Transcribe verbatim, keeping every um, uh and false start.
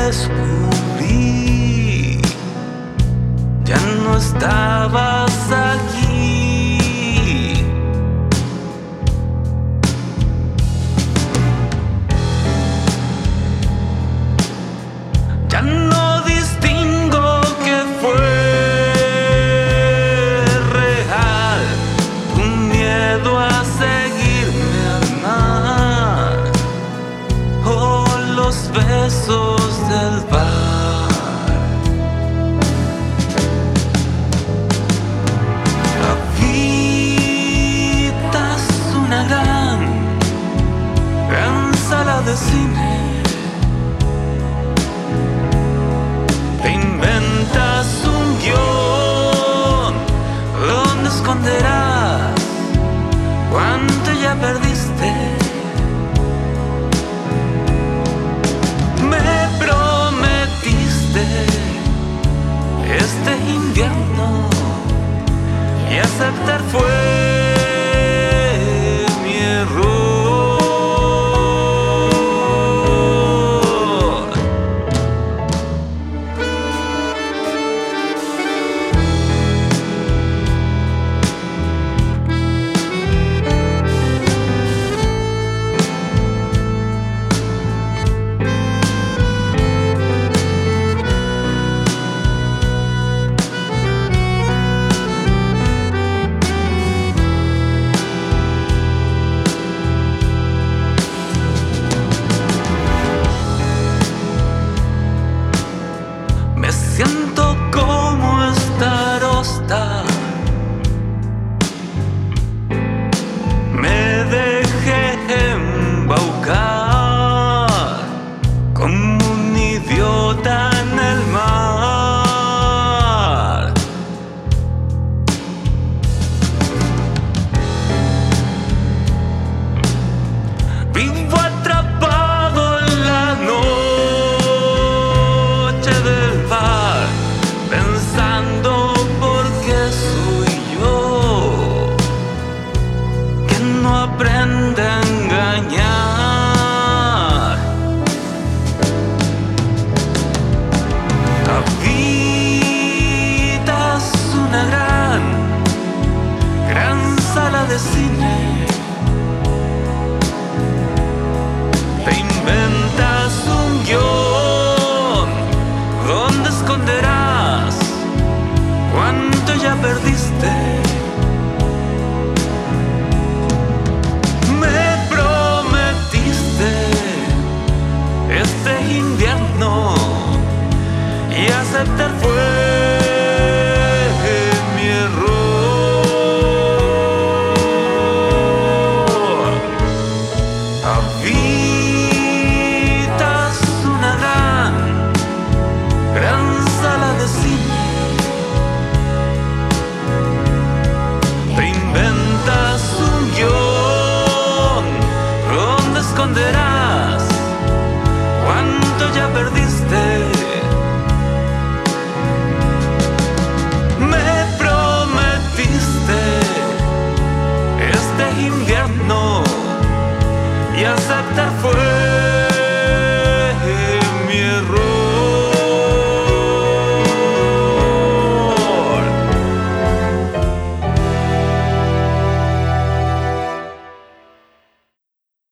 descubrí, ya no estabas aquí. Ya no distingo que fue real tu miedo a seguirme amar, o los besos del bar. Habitas una gran, gran sala de cine. Te inventas un guión donde esconderás cuánto ya perdiste. Me prometiste este invierno y aceptar fue